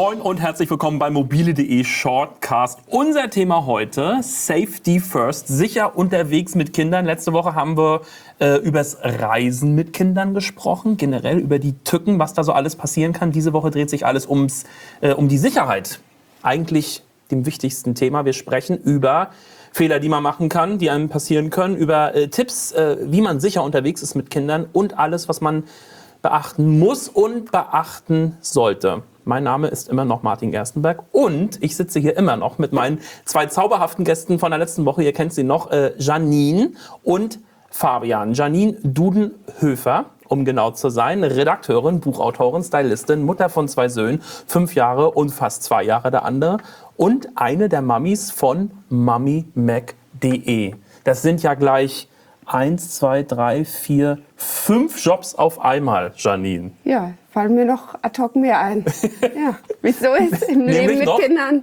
Moin und herzlich willkommen bei mobile.de Shortcast. Unser Thema heute, Safety First, sicher unterwegs mit Kindern. Letzte Woche haben wir übers Reisen mit Kindern gesprochen, generell über die Tücken, was da so alles passieren kann. Diese Woche dreht sich alles um die Sicherheit. Eigentlich dem wichtigsten Thema. Wir sprechen über Fehler, die man machen kann, die einem passieren können, über Tipps, wie man sicher unterwegs ist mit Kindern und alles, was man beachten muss und beachten sollte. Mein Name ist immer noch Martin Gerstenberg und ich sitze hier immer noch mit meinen zwei zauberhaften Gästen von der letzten Woche. Ihr kennt sie noch, Janine und Fabian. Janine Dudenhöfer, um genau zu sein, Redakteurin, Buchautorin, Stylistin, Mutter von 2 Söhnen, 5 Jahre und fast 2 Jahre der andere. Und eine der Mamis von MummyMac.de. Das sind ja gleich 1, 2, 3, 4, 5 Jobs auf einmal, Janine. Ja, fallen mir noch ad hoc mehr ein. Ja, wieso ist im Leben mit noch? Kindern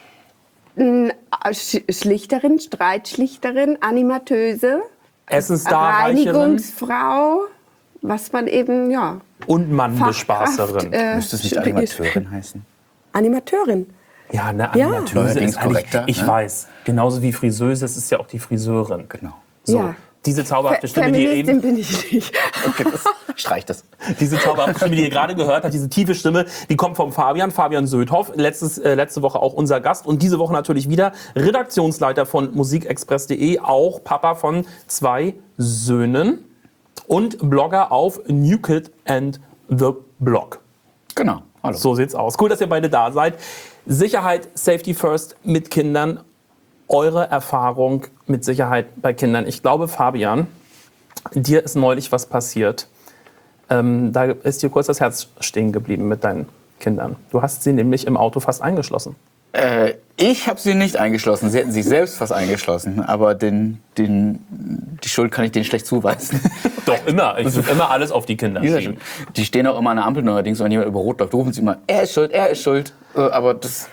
Schlichterin, Streitschlichterin, Animateuse, Essensdarreicherin Reinigungsfrau, was man eben, ja. und Mannbespaßerin. Müsste es nicht Animateurin heißen? Animateurin. Ja, eine Animateuse Neuerdings ist eigentlich, korrekter, ich ne? weiß, genauso wie Friseuse, es ist ja auch die Friseurin. Genau. So, Ja. diese zauberhafte Stimme, die ihr Feministin eben, bin ich nicht. Okay, streich das. diese zauberhafte Stimme, die ihr gerade gehört habt, diese tiefe Stimme, die kommt vom Fabian Södhoff, letzte Woche auch unser Gast und diese Woche natürlich wieder Redaktionsleiter von musikexpress.de, auch Papa von 2 Söhnen und Blogger auf New Kid and the Blog. Genau. Hallo. So sieht's aus. Cool, dass ihr beide da seid. Sicherheit, Safety First mit Kindern. Eure Erfahrung mit Sicherheit bei Kindern. Ich glaube, Fabian, dir ist neulich was passiert. Da ist dir kurz das Herz stehen geblieben mit deinen Kindern. Du hast sie nämlich im Auto fast eingeschlossen. Ich habe sie nicht eingeschlossen. Sie hätten sich selbst fast eingeschlossen. Aber die Schuld kann ich denen schlecht zuweisen. Doch, immer. Ich will immer alles auf die Kinder schieben. Die stehen auch immer an der Ampel neuerdings, wenn jemand über Rot läuft, rufen sie immer, er ist schuld, er ist schuld. Aber das...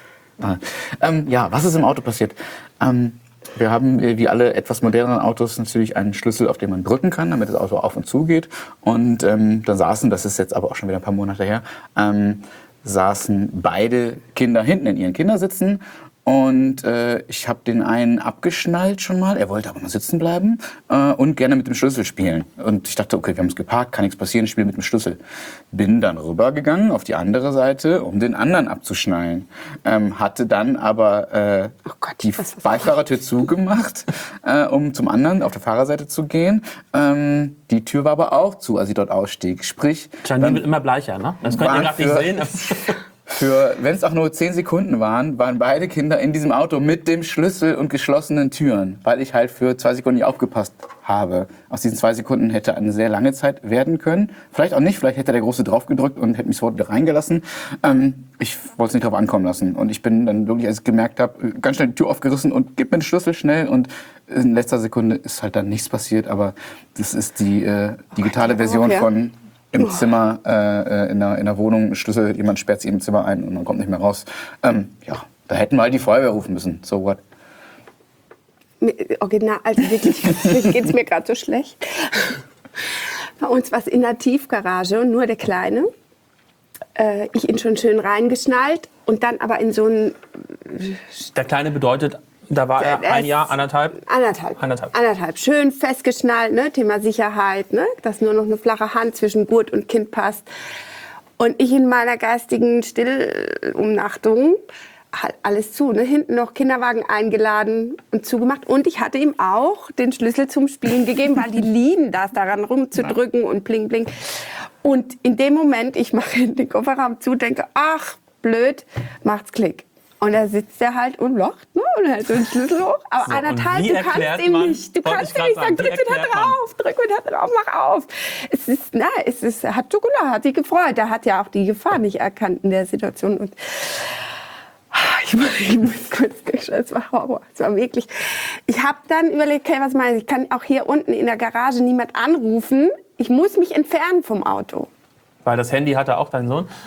ja, was ist im Auto passiert? Wir haben, wie alle etwas moderneren Autos, natürlich einen Schlüssel, auf den man drücken kann, damit das Auto auf und zu geht. Und dann saßen, das ist jetzt aber auch schon wieder ein paar Monate her, saßen beide Kinder hinten in ihren Kindersitzen. Und ich habe den einen abgeschnallt schon mal. Er wollte aber mal sitzen bleiben und gerne mit dem Schlüssel spielen. Und ich dachte, okay, wir haben es geparkt, kann nichts passieren, ich spiele mit dem Schlüssel. Bin dann rübergegangen auf die andere Seite, um den anderen abzuschnallen. Hatte dann aber die Beifahrertür zugemacht, um zum anderen auf der Fahrerseite zu gehen. Die Tür war aber auch zu, als ich dort ausstieg. Sprich, Janine wird immer bleicher, ne? Das könnt ihr gerade nicht sehen. wenn es auch nur 10 Sekunden waren beide Kinder in diesem Auto mit dem Schlüssel und geschlossenen Türen, weil ich halt für 2 Sekunden nicht aufgepasst habe. Aus diesen 2 Sekunden hätte eine sehr lange Zeit werden können. Vielleicht auch nicht, vielleicht hätte der Große drauf gedrückt und hätte mich sofort wieder reingelassen. Ich wollte es nicht drauf ankommen lassen. Und ich bin dann wirklich, als ich gemerkt habe, ganz schnell die Tür aufgerissen und gib mir den Schlüssel schnell. Und in letzter Sekunde ist halt dann nichts passiert. Aber das ist die digitale Version von... im Zimmer, in der Wohnung, Schlüssel, jemand sperrt sich im Zimmer ein und man kommt nicht mehr raus. Ja, da hätten wir halt die Feuerwehr rufen müssen. So what? Original, also wirklich, geht's mir gerade so schlecht. Bei uns war es in der Tiefgarage und nur der Kleine. Ich ihn schon schön reingeschnallt und dann aber in so ein... Der Kleine bedeutet, da war er 1 Jahr, anderthalb? Anderthalb. Schön festgeschnallt, ne? Thema Sicherheit, ne? Dass nur noch eine flache Hand zwischen Gurt und Kind passt. Und ich in meiner geistigen Stillumnachtung, halt alles zu, ne? Hinten noch Kinderwagen eingeladen und zugemacht. Und ich hatte ihm auch den Schlüssel zum Spielen gegeben, weil die lieben das, daran rumzudrücken und bling, bling. Und in dem Moment, ich mache den Kofferraum zu, denke, ach, blöd, macht's Klick. Und da sitzt er halt und lacht, ne? Und hält so den Schlüssel hoch. Aber So, anderthalb, du kannst ihm nicht sagen, drück wieder drauf, mach auf. Es ist, hat Schokolade, hat sich gefreut. Er hat ja auch die Gefahr nicht erkannt in der Situation. Und ich muss kurz, es war Horror. Es war wirklich. Ich habe dann überlegt, okay, was meine ich? Ich kann auch hier unten in der Garage niemand anrufen. Ich muss mich entfernen vom Auto. Weil das Handy hatte auch dein Sohn?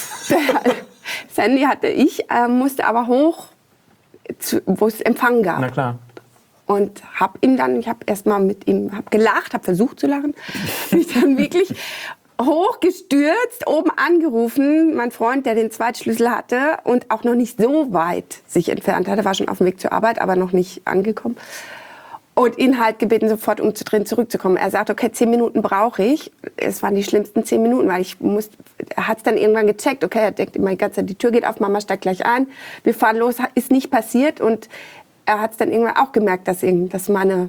Das Handy hatte ich, musste aber hoch, wo es Empfang gab. Na klar. Und ich habe erst mal mit ihm gelacht, habe versucht zu lachen. Mich dann wirklich hochgestürzt, oben angerufen. Mein Freund, der den Zweitschlüssel hatte und auch noch nicht so weit sich entfernt hatte, war schon auf dem Weg zur Arbeit, aber noch nicht angekommen. Und ihn halt gebeten, sofort umzudrehen, zurückzukommen. Er sagt, okay, 10 Minuten brauche ich. Es waren die schlimmsten 10 Minuten, weil er hat es dann irgendwann gecheckt. Okay, er denkt immer die ganze Zeit, die Tür geht auf, Mama steigt gleich ein. Wir fahren los, ist nicht passiert. Und er hat es dann irgendwann auch gemerkt, dass meine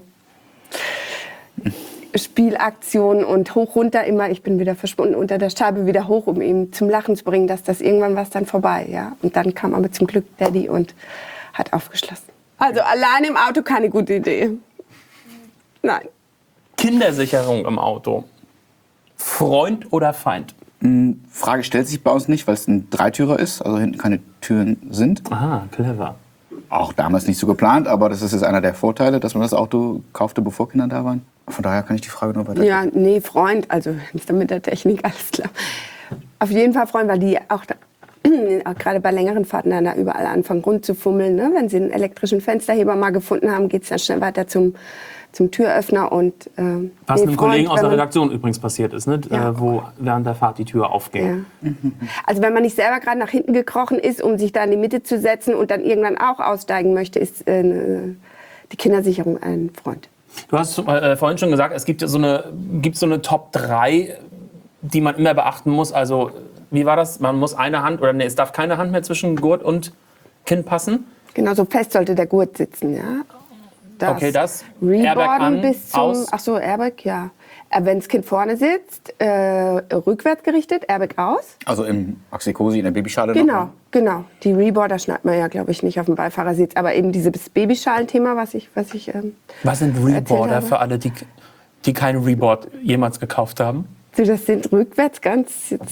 Spielaktion und hoch, runter immer, ich bin wieder verschwunden, unter der Scheibe wieder hoch, um ihn zum Lachen zu bringen, dass das irgendwann war dann vorbei. Ja? Und dann kam aber zum Glück Daddy und hat aufgeschlossen. Also allein im Auto keine gute Idee. Nein. Kindersicherung im Auto. Freund oder Feind? Frage stellt sich bei uns nicht, weil es ein Dreitürer ist, also hinten keine Türen sind. Aha, clever. Auch damals nicht so geplant, aber das ist jetzt einer der Vorteile, dass man das Auto kaufte, bevor Kinder da waren. Von daher kann ich die Frage nur weiter. Ja, nee, Freund, also ist dann mit der Technik alles klar. Auf jeden Fall Freund, weil die auch gerade bei längeren Fahrten dann da überall anfangen rumzufummeln. Ne? Wenn sie einen elektrischen Fensterheber mal gefunden haben, geht es dann schnell weiter zum Türöffner. Und, was einem Kollegen aus der wenn Redaktion übrigens passiert ist, ne? Ja. Wo während der Fahrt die Tür aufging. Ja. Also wenn man nicht selber gerade nach hinten gekrochen ist, um sich da in die Mitte zu setzen und dann irgendwann auch aussteigen möchte, ist die Kindersicherung ein Freund. Du hast vorhin schon gesagt, es gibt so eine Top 3, die man immer beachten muss. Also, wie war das? Man muss eine Hand, oder nee, es darf keine Hand mehr zwischen Gurt und Kind passen. Genau, so fest sollte der Gurt sitzen, ja. Okay, das. Reboarden Airbag an, bis zum, aus. ach so, Airbag, ja. Wenn das Kind vorne sitzt, rückwärts gerichtet, Airbag aus. Also im Axikosi, in der Babyschale Genau, noch? genau. Die Reboarder schneidet man ja, glaube ich, nicht auf dem Beifahrersitz. Aber eben dieses Babyschalenthema, was ich Was sind Reboarder habe. für alle, die keinen Reboard jemals gekauft haben? so, das sind rückwärts ganz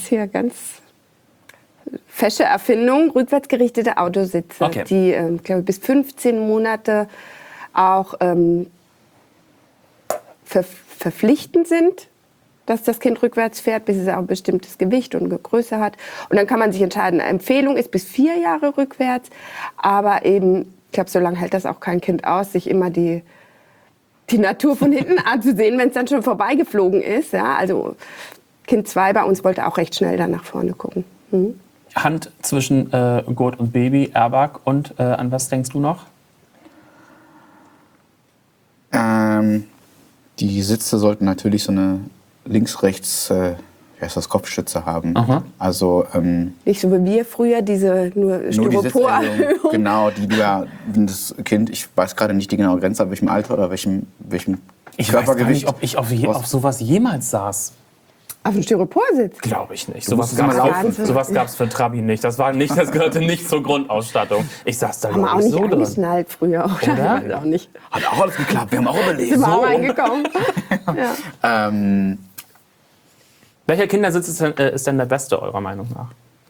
fesche Erfindung, rückwärts gerichtete Autositze, Okay. die, glaube ich, bis 15 Monate auch verpflichtend sind, dass das Kind rückwärts fährt, bis es auch ein bestimmtes Gewicht und eine Größe hat. Und dann kann man sich entscheiden, eine Empfehlung ist bis 4 Jahre rückwärts, aber eben, ich glaube, so lange hält das auch kein Kind aus, sich immer die Natur von hinten anzusehen, wenn es dann schon vorbeigeflogen ist. Ja? Also Kind 2 bei uns wollte auch recht schnell dann nach vorne gucken. Mhm. Hand zwischen Gurt und Baby, Airbag und an was denkst du noch? Die Sitze sollten natürlich so eine links-rechts, wie heißt das, Kopfstütze haben. Aha. Also Nicht so wie wir früher, diese nur nur die Styropor. Sitzerhöhung. Genau, die du ja, wenn das Kind, ich weiß gerade nicht die genaue Grenze, ab welchem Alter oder welchem Ich weiß gar Körpergewicht. nicht, ob ich auf sowas jemals saß. Auf dem Styroporsitz. Glaube ich nicht. Du Sowas musst immer laufen. gab es für Trabi nicht. Das gehörte nicht zur Grundausstattung. Ich saß da Haben wir auch glaube ich nicht so drin. angeschnallt früher. Oder? Oder? Ich weiß auch nicht. Hat auch alles geklappt, wir haben auch überlebt. Sind wir auch So. reingekommen. Ja. Welcher Kindersitz ist denn der beste eurer Meinung nach?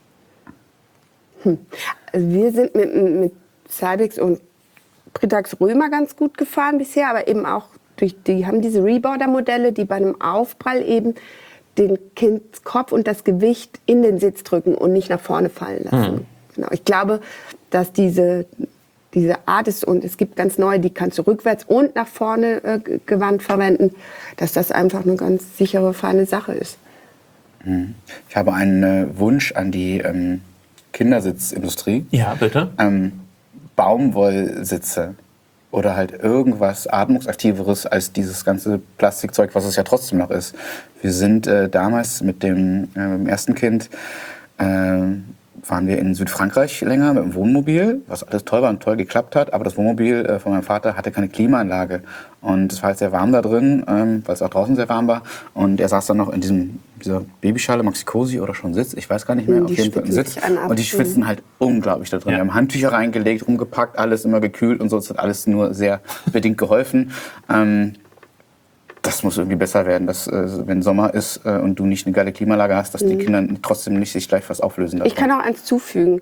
Also wir sind mit Cybex und Britax Römer ganz gut gefahren bisher, aber eben auch die haben diese Reboarder-Modelle, die bei einem Aufprall eben den Kindskopf und das Gewicht in den Sitz drücken und nicht nach vorne fallen lassen. Genau. Ich glaube, dass diese Art ist, und es gibt ganz neue, die kannst du rückwärts und nach vorne gewandt verwenden, dass das einfach eine ganz sichere, feine Sache ist. Ich habe einen Wunsch an die Kindersitzindustrie. Ja, bitte. Baumwollsitze oder halt irgendwas Atmungsaktiveres als dieses ganze Plastikzeug, was es ja trotzdem noch ist. Wir sind damals mit dem ersten Kind, waren wir in Südfrankreich länger mit dem Wohnmobil, was alles toll war und toll geklappt hat, aber das Wohnmobil von meinem Vater hatte keine Klimaanlage und es war halt sehr warm da drin, weil es auch draußen sehr warm war, und er saß dann noch in dieser Babyschale, Maxi-Cosi oder schon Sitz, ich weiß gar nicht mehr, Die auf jeden Fall ein schwitzen Sitz, sich an ab. und die schwitzen halt unglaublich da drin. Ja. Wir haben Handtücher reingelegt, rumgepackt, alles immer gekühlt und so, es hat alles nur sehr bedingt geholfen. Das muss irgendwie besser werden, dass wenn Sommer ist und du nicht eine geile Klimaanlage hast, dass die Kinder trotzdem nicht sich gleich was auflösen lassen. Ich kann auch eins zufügen.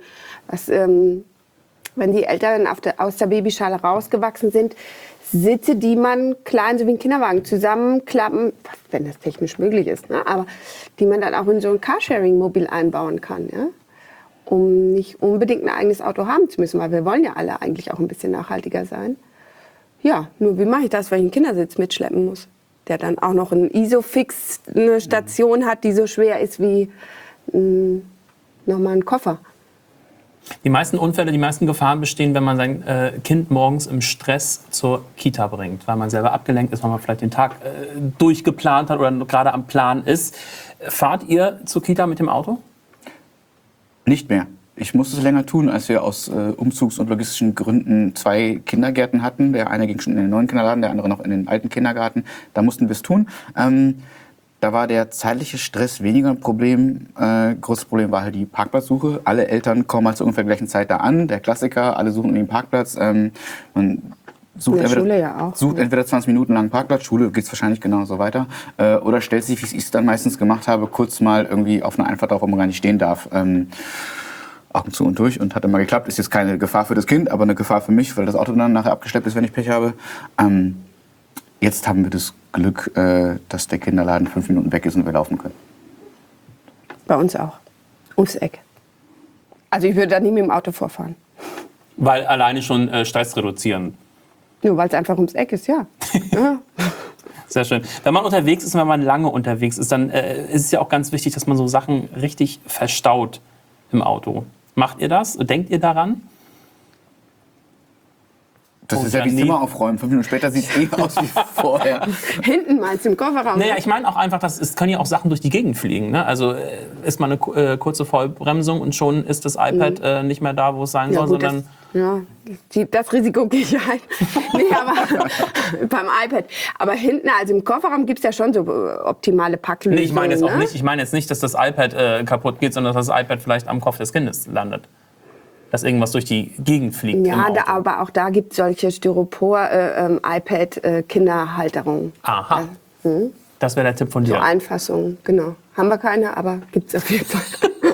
Wenn die Eltern aus der Babyschale rausgewachsen sind, Sitze, die man klein, so wie ein Kinderwagen, zusammenklappen, wenn das technisch möglich ist, ne? Aber die man dann auch in so ein Carsharing-Mobil einbauen kann, ja? Um nicht unbedingt ein eigenes Auto haben zu müssen, weil wir wollen ja alle eigentlich auch ein bisschen nachhaltiger sein. Ja, nur wie mache ich das, wenn ich einen Kindersitz mitschleppen muss? der dann auch noch ein Isofix, eine Station hat, die so schwer ist wie nochmal ein Koffer. Die meisten Unfälle, die meisten Gefahren bestehen, wenn man sein Kind morgens im Stress zur Kita bringt, weil man selber abgelenkt ist, weil man vielleicht den Tag durchgeplant hat oder gerade am Plan ist. Fahrt ihr zur Kita mit dem Auto? Nicht mehr. Ich musste es länger tun, als wir aus umzugs- und logistischen Gründen 2 Kindergärten hatten. Der eine ging schon in den neuen Kindergarten, der andere noch in den alten Kindergarten. Da mussten wir es tun. Da war der zeitliche Stress weniger ein Problem. Großes Problem war halt die Parkplatzsuche. Alle Eltern kommen halt zur ungefähr gleichen Zeit da an. Der Klassiker, alle suchen den Parkplatz. Man sucht, sucht entweder 20 Minuten lang Parkplatz, Schule geht es wahrscheinlich genauso weiter. Oder stellt sich, wie ich es dann meistens gemacht habe, kurz mal irgendwie auf eine Einfahrt drauf, wo man gar nicht stehen darf. Augen zu und durch und hat immer geklappt. Ist jetzt keine Gefahr für das Kind, aber eine Gefahr für mich, weil das Auto dann nachher abgeschleppt ist, wenn ich Pech habe. Jetzt haben wir das Glück, dass der Kinderladen 5 Minuten weg ist und wir laufen können. Bei uns auch. Ums Eck. Also ich würde da nie mit dem Auto vorfahren. Weil alleine schon Stress reduzieren. Nur weil es einfach ums Eck ist, ja. Ja. Sehr schön. Wenn man unterwegs ist und wenn man lange unterwegs ist, dann ist es ja auch ganz wichtig, dass man so Sachen richtig verstaut im Auto. Macht ihr das? Denkt ihr daran? Das ist ja wie Zimmer aufräumen. 5 Minuten später sieht es aus wie vorher. Hinten meinst du, im Kofferraum? Naja, ich meine auch einfach, es können ja auch Sachen durch die Gegend fliegen. Ne? Also ist mal eine kurze Vollbremsung und schon ist das iPad nicht mehr da, wo es sein soll, gut, sondern... Das Risiko gehe ich ein. Nee, aber beim iPad. Aber hinten, also im Kofferraum gibt es ja schon so optimale Packlösungen. Nee, ich meine jetzt auch ne? nicht. Ich meine jetzt nicht, dass das iPad kaputt geht, sondern dass das iPad vielleicht am Kopf des Kindes landet. Dass irgendwas durch die Gegend fliegt. Ja, aber auch da gibt es solche Styropor-iPad-Kinderhalterungen. Aha. Das wäre der Tipp von dir. So Einfassungen, genau. Haben wir keine, aber gibt es auf jeden Fall.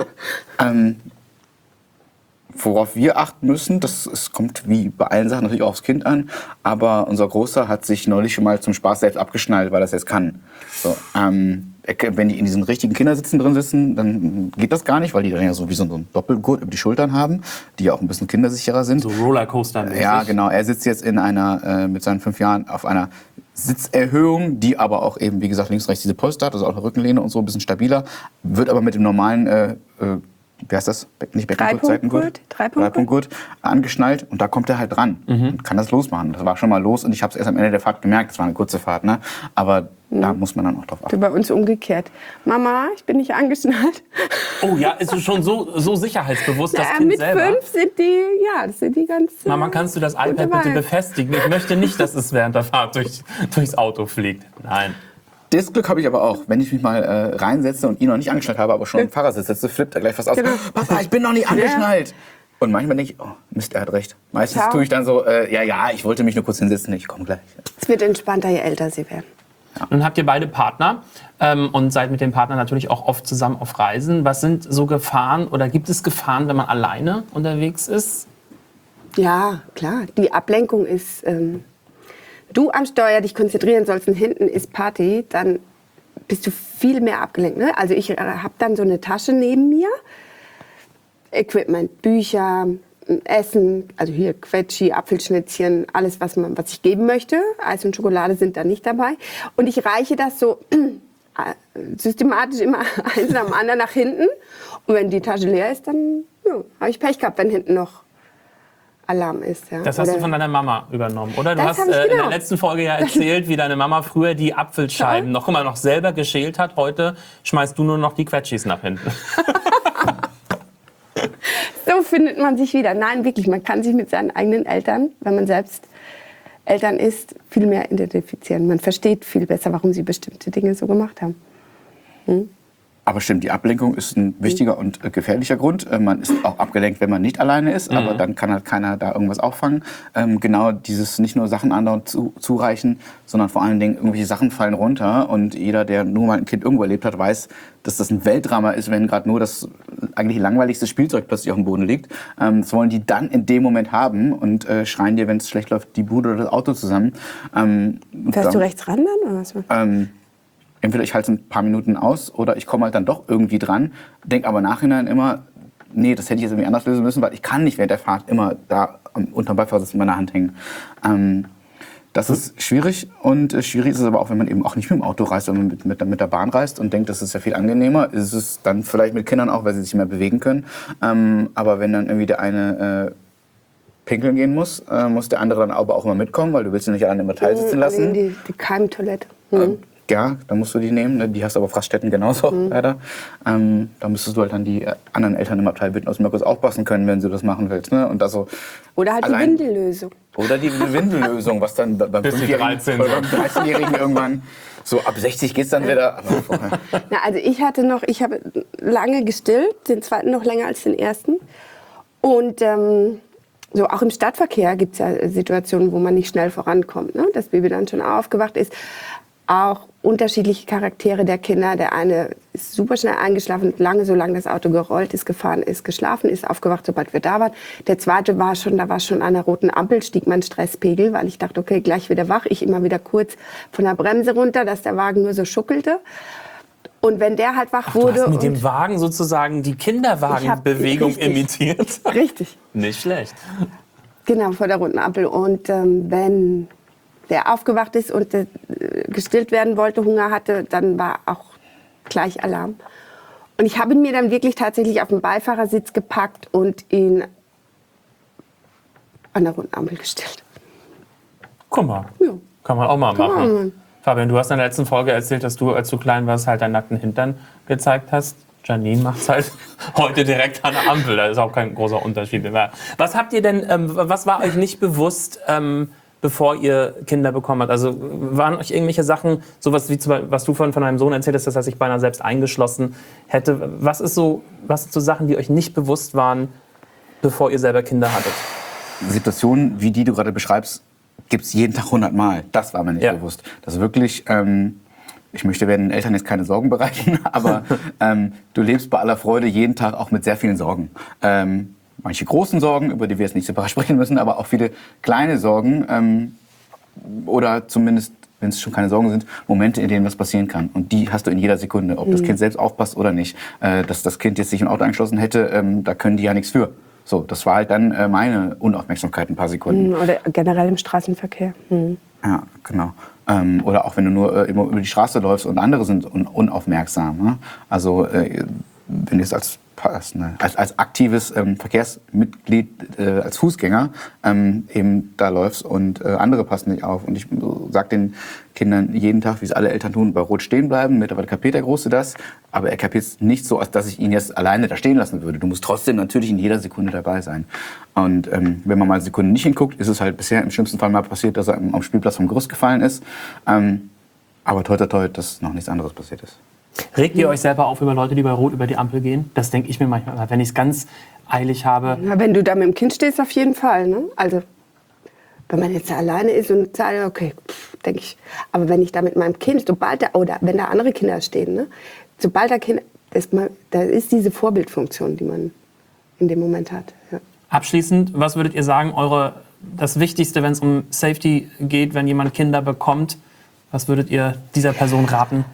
Worauf wir achten müssen, es kommt wie bei allen Sachen natürlich auch aufs Kind an, aber unser Großer hat sich neulich schon mal zum Spaß selbst abgeschnallt, weil er es jetzt kann. So, wenn die in diesen richtigen Kindersitzen drin sitzen, dann geht das gar nicht, weil die dann ja so wie so einen Doppelgurt über die Schultern haben, die ja auch ein bisschen kindersicherer sind. So Rollercoaster-mäßig. Ja, genau. Er sitzt jetzt in einer, mit seinen 5 Jahren auf einer Sitzerhöhung, die aber auch eben, wie gesagt, links und rechts diese Polster hat, also auch eine Rückenlehne und so, ein bisschen stabiler, wird aber mit dem normalen wie heißt das? Nicht Beckengurt, Seitengurt? Dreipunktgurt angeschnallt und da kommt er halt dran und kann das losmachen. Das war schon mal los und ich habe es erst am Ende der Fahrt gemerkt, das war eine kurze Fahrt, ne? Aber da muss man dann auch drauf achten. Bei uns umgekehrt. Mama, ich bin nicht angeschnallt. Oh ja, ist du schon so sicherheitsbewusst, das Kind mit selber? Mit 5 sind die, das sind die ganz... Mama, kannst du das iPad bitte befestigen? Ich möchte nicht, dass es während der Fahrt durchs Auto fliegt. Nein. Das Glück habe ich aber auch. Wenn ich mich mal reinsetze und ihn noch nicht angeschnallt habe, aber schon im Fahrersitz sitze, flippt er gleich fast aus. Genau. Papa, ich bin noch nicht angeschnallt. Und manchmal denke ich, oh Mist, er hat recht. Meistens tue ich dann so, ich wollte mich nur kurz hinsetzen, ich komme gleich. Es wird entspannter, je älter sie werden. Ja. Nun habt ihr beide Partner und seid mit dem Partner natürlich auch oft zusammen auf Reisen. Was sind so Gefahren oder gibt es Gefahren, wenn man alleine unterwegs ist? Ja, klar. Die Ablenkung ist... du am Steuer dich konzentrieren sollst und hinten ist Party, dann bist du viel mehr abgelenkt. Ne? Also ich habe dann so eine Tasche neben mir, Equipment, Bücher, Essen, also hier Quetschi, Apfelschnitzchen, alles, was ich geben möchte. Eis und Schokolade sind da nicht dabei. Und ich reiche das so systematisch immer eins nach dem anderen nach hinten. Und wenn die Tasche leer ist, dann habe ich Pech gehabt, wenn hinten noch Alarm ist. Ja. Das hast du von deiner Mama übernommen, oder? Du Das hast hab ich, in der genau. letzten Folge ja erzählt, wie deine Mama früher die Apfelscheiben noch selber geschält hat. Heute schmeißt du nur noch die Quetschis nach hinten. So findet man sich wieder. Nein, wirklich, man kann sich mit seinen eigenen Eltern, wenn man selbst Eltern ist, viel mehr identifizieren. Man versteht viel besser, warum sie bestimmte Dinge so gemacht haben. Aber stimmt, die Ablenkung ist ein wichtiger und gefährlicher Grund. Man ist auch abgelenkt, wenn man nicht alleine ist, aber dann kann halt keiner da irgendwas auffangen. Genau dieses nicht nur Sachen anderen zureichen, sondern vor allen Dingen irgendwelche Sachen fallen runter. Und jeder, der nur mal ein Kind irgendwo erlebt hat, weiß, dass das ein Weltdrama ist, wenn gerade nur das eigentlich langweiligste Spielzeug plötzlich auf dem Boden liegt. Das wollen die dann in dem Moment haben und schreien dir, wenn es schlecht läuft, die Bude oder das Auto zusammen. Fährst du rechts ran dann? Oder was? Entweder ich halte es ein paar Minuten aus oder ich komme halt dann doch irgendwie dran, denke aber nachhinein immer, nee, das hätte ich jetzt irgendwie anders lösen müssen, weil ich kann nicht während der Fahrt immer da unterm Beifahrersitz in meiner Hand hängen. Das ist schwierig und schwierig ist es aber auch, wenn man eben auch nicht mit dem Auto reist, wenn man mit der Bahn reist und denkt, das ist ja viel angenehmer, ist es dann vielleicht mit Kindern auch, weil sie sich mehr bewegen können. Aber wenn dann irgendwie der eine pinkeln gehen muss der andere dann aber auch immer mitkommen, weil du willst ihn nicht alleine im Abteil sitzen lassen. Die Keimtoilette. Ja, dann musst du die nehmen. Ne? Die hast du aber auf Raststätten genauso, leider. Da müsstest du halt dann die anderen Eltern im Abteil bitten, dass sie mal kurz aufpassen können, wenn du das machen willst. Ne? Und also Oder halt die Windellösung. Oder die Windellösung, was dann beim 13-Jährigen irgendwann, so ab 60 geht's dann wieder. Aber vorher. Na, also ich habe lange gestillt, den zweiten noch länger als den ersten. Und so auch im Stadtverkehr gibt es ja Situationen, wo man nicht schnell vorankommt. Ne? Das Baby dann schon aufgewacht ist. Auch unterschiedliche Charaktere der Kinder. Der eine ist super schnell eingeschlafen, solange das Auto gerollt ist, gefahren ist, geschlafen ist, aufgewacht, sobald wir da waren. Der zweite war schon an der roten Ampel, stieg mein Stresspegel, weil ich dachte, okay, gleich wieder wach. Ich immer wieder kurz von der Bremse runter, dass der Wagen nur so schuckelte. Und wenn der halt wach wurde... Du hast mit dem Wagen sozusagen die Kinderwagenbewegung imitiert. Richtig. Nicht schlecht. Genau, vor der roten Ampel. Und wenn der aufgewacht ist und gestillt werden wollte, Hunger hatte, dann war auch gleich Alarm. Und ich habe ihn mir dann wirklich tatsächlich auf den Beifahrersitz gepackt und ihn an der roten Ampel gestellt. Guck mal, Ja. kann man auch mal machen. man. Fabian, du hast in der letzten Folge erzählt, dass du, als du klein warst, halt deinen nackten Hintern gezeigt hast. Janine macht es halt heute direkt an der Ampel. Da ist auch kein großer Unterschied mehr. Was habt ihr denn, was war euch nicht bewusst, bevor ihr Kinder bekommen habt? Also waren euch irgendwelche Sachen, sowas wie was du von deinem Sohn erzählt hast, dass er sich beinahe selbst eingeschlossen hätte. Was sind so Sachen, die euch nicht bewusst waren, bevor ihr selber Kinder hattet? Situationen, wie die du gerade beschreibst, gibt es jeden Tag 100 Mal. Das war mir nicht bewusst. Das ist wirklich, ich möchte den Eltern jetzt keine Sorgen bereiten, aber du lebst bei aller Freude jeden Tag auch mit sehr vielen Sorgen. Manche großen Sorgen, über die wir jetzt nicht separat sprechen müssen, aber auch viele kleine Sorgen oder zumindest, wenn es schon keine Sorgen sind, Momente, in denen was passieren kann. Und die hast du in jeder Sekunde, ob das Kind selbst aufpasst oder nicht. Dass das Kind jetzt sich im Auto eingeschlossen hätte, da können die ja nichts für. So, das war halt dann meine Unaufmerksamkeit ein paar Sekunden. Oder generell im Straßenverkehr. Ja, genau. Oder auch wenn du nur immer über die Straße läufst und andere sind unaufmerksam. Ne? Also wenn du jetzt als aktives Verkehrsmitglied, als Fußgänger eben da läufst und andere passen nicht auf. Und ich sage den Kindern jeden Tag, wie es alle Eltern tun, bei Rot stehen bleiben. Mittlerweile kapiert der Große das, aber er kapiert es nicht so, als dass ich ihn jetzt alleine da stehen lassen würde. Du musst trotzdem natürlich in jeder Sekunde dabei sein. Und wenn man mal eine Sekunde nicht hinguckt, ist es halt bisher im schlimmsten Fall mal passiert, dass er am Spielplatz vom Gerüst gefallen ist. Aber toi, toi, toi, dass noch nichts anderes passiert ist. Regt ihr euch selber auf über Leute, die bei Rot über die Ampel gehen? Das denke ich mir manchmal, wenn ich es ganz eilig habe. Na, wenn du da mit dem Kind stehst, auf jeden Fall. Ne? Also, wenn man jetzt alleine ist und sagt, okay, denke ich. Aber wenn ich da mit meinem Kind, oder wenn da andere Kinder stehen, ne? Sobald da Kinder, da ist diese Vorbildfunktion, die man in dem Moment hat. Ja. Abschließend, was würdet ihr sagen, das Wichtigste, wenn es um Safety geht, wenn jemand Kinder bekommt, was würdet ihr dieser Person raten?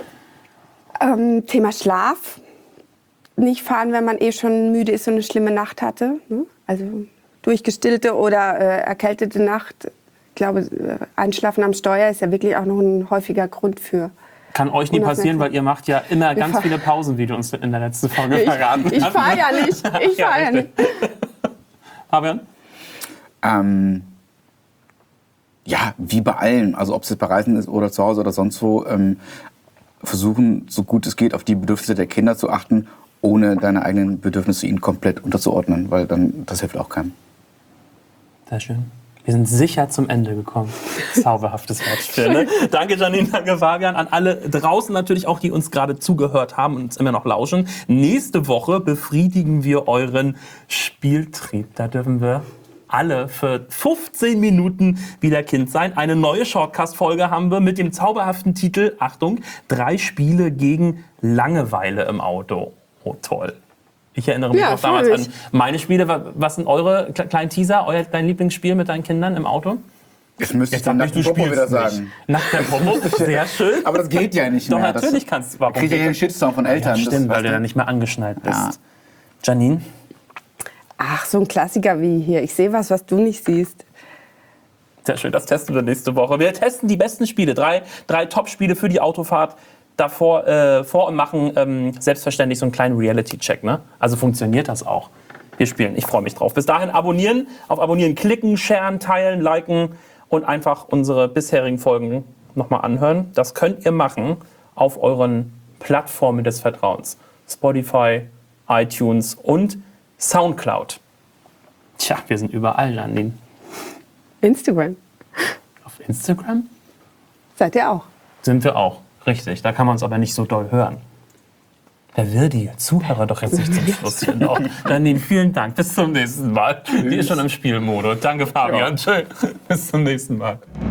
Thema Schlaf. Nicht fahren, wenn man schon müde ist und eine schlimme Nacht hatte. Ne? Also durchgestillte oder erkältete Nacht. Ich glaube, Einschlafen am Steuer ist ja wirklich auch noch ein häufiger Grund für. Kann euch nie passieren, weil ihr macht ja immer ganz viele Pausen, wie du uns in der letzten Folge verraten hast. Ich fahre ja nicht. Ich fahre ja nicht. Fabian? Ja, wie bei allen. Also ob es jetzt bei Reisen ist oder zu Hause oder sonst wo. Versuchen, so gut es geht, auf die Bedürfnisse der Kinder zu achten, ohne deine eigenen Bedürfnisse ihnen komplett unterzuordnen, weil dann das hilft auch keinem. Sehr schön. Wir sind sicher zum Ende gekommen. Zauberhaftes Wortspiel. Ne? Danke Janine, danke Fabian. An alle draußen natürlich auch, die uns gerade zugehört haben und uns immer noch lauschen. Nächste Woche befriedigen wir euren Spieltrieb. Da dürfen wir alle für 15 Minuten wieder Kind sein. Eine neue Shortcast-Folge haben wir mit dem zauberhaften Titel, Achtung, 3 Spiele gegen Langeweile im Auto. Oh, toll. Ich erinnere mich noch damals an meine Spiele. Was sind eure kleinen Teaser, dein Lieblingsspiel mit deinen Kindern im Auto? Das müsste ich dann nach dem Popo wieder sagen. Nach dem Popo? Sehr schön. Aber das geht ja nicht mehr. Doch, natürlich kannst du. Warum? Krieg ich ja den Shitstorm von Eltern. Ja, stimmt, weil du dann nicht mehr angeschnallt bist. Ja. Janine? Ach, so ein Klassiker wie hier. Ich sehe was du nicht siehst. Sehr schön, das testen wir nächste Woche. Wir testen die besten Spiele, drei Top-Spiele für die Autofahrt davor vor und machen selbstverständlich so einen kleinen Reality-Check. Ne? Also funktioniert das auch. Wir spielen, ich freue mich drauf. Bis dahin abonnieren, auf Abonnieren klicken, sharen, teilen, liken und einfach unsere bisherigen Folgen nochmal anhören. Das könnt ihr machen auf euren Plattformen des Vertrauens. Spotify, iTunes und Soundcloud. Tja, wir sind überall, Nadine. Instagram. Auf Instagram Seid ihr auch? sind wir auch, richtig. Da kann man uns aber nicht so doll hören. Wer will die Zuhörer doch jetzt nicht zum Schluss hier noch? Nadine, vielen Dank. Bis zum nächsten Mal. Die ist schon im Spielmodus. Danke, Fabian. Schön. Bis zum nächsten Mal.